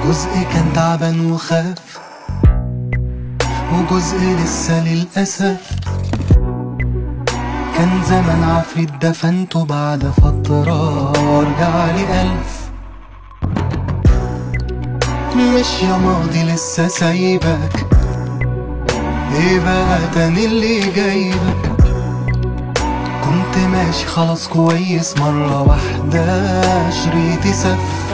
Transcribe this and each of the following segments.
جزء كان تعبان وخاف، وجزء لسه للأسف. كان زمان عفريت دفنته بعد فترة ورجعلي ألف. مش يا ماضي لسه سايبك، ايه بقى تاني اللي جايبك؟ كنت ماشي خلاص كويس، مرة واحدة شريطي سف.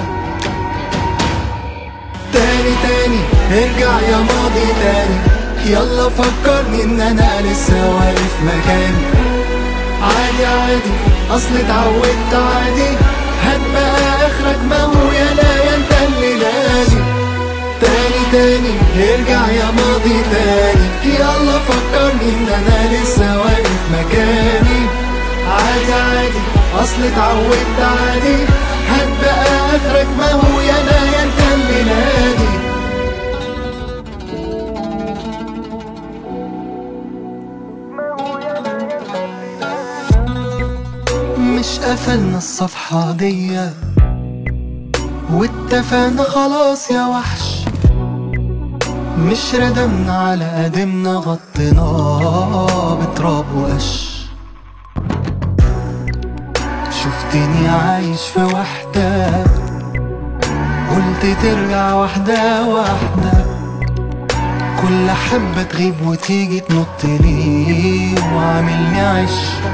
تاني ارجع يا ماضي تاني، يلا فكرني ان انا لسه واقف مكاني. عادي اصل اتعودت عادي، هات بقى اخرك، ما هو يا انت اللي نادي. تاني ارجع يا ماضي تاني، يلا فكرني ان انا لسه واقف مكاني. عادي اصل اتعودت عادي، هات بقى اخرك، ما هو يا انت اللي نادي. مش قفلنا الصفحة دي واتفقنا خلاص يا وحش، مش ردمنا على قدمنا، غطيناه بتراب وقش. شفتني عايش في وحدة، قلت ترجع واحدة واحدة، كل حبة تغيب وتيجي تنطلي وعاملني عش.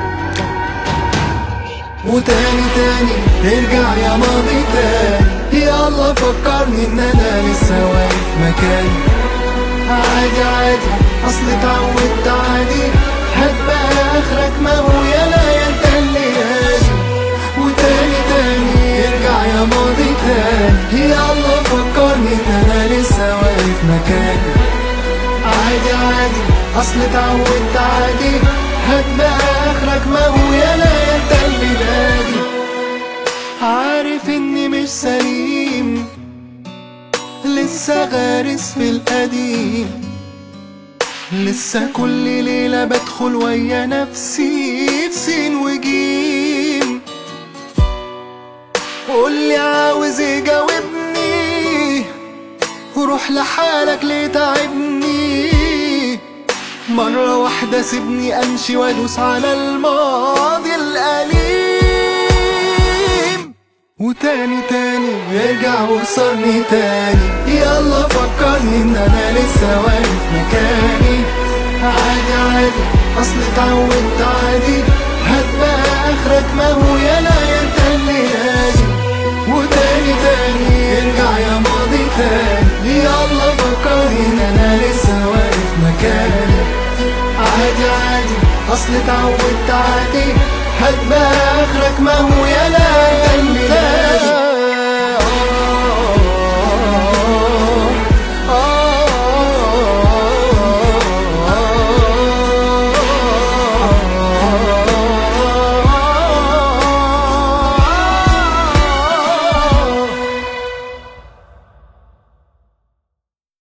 وتاني ارجع يا ماضي تاني، يلا فكرني ان انا لسه واقف مكاني. عادي اصل اتعودت عادي، هات بقى اخرك، ما هو يا انت اللي نادي. وتاني ارجع يا ماضي تاني، يلا فكرني ان انا لسه واقف مكاني. عادي اصل اتعودت عادي، هات بقى اخرك، ما هو يا انت اللي نادي. عارف اني مش سليم، لسه غارس في القديم، لسه كل ليلة بدخل ويا نفسي في سين وجيم. قولي عاوز ايه جاوبني، وروح لحالك ليه تعبني. مرة واحدة سيبني امشي وادوس على الماضي الأليم. وتاني ارجع وكسرني تاني، يلا فكرني ان انا لسه واقف مكاني. عادي اصل اتعودت عادي، هات بقى اخرك، ما هو يا انت اللي نادي. وتاني ارجع يا ماضي تاني، يلا فكرني ان انا لسه واقف مكاني. عادي اصل اتعودت عادي، هات بقى اخرك، ما هو يا انت اللي نادي.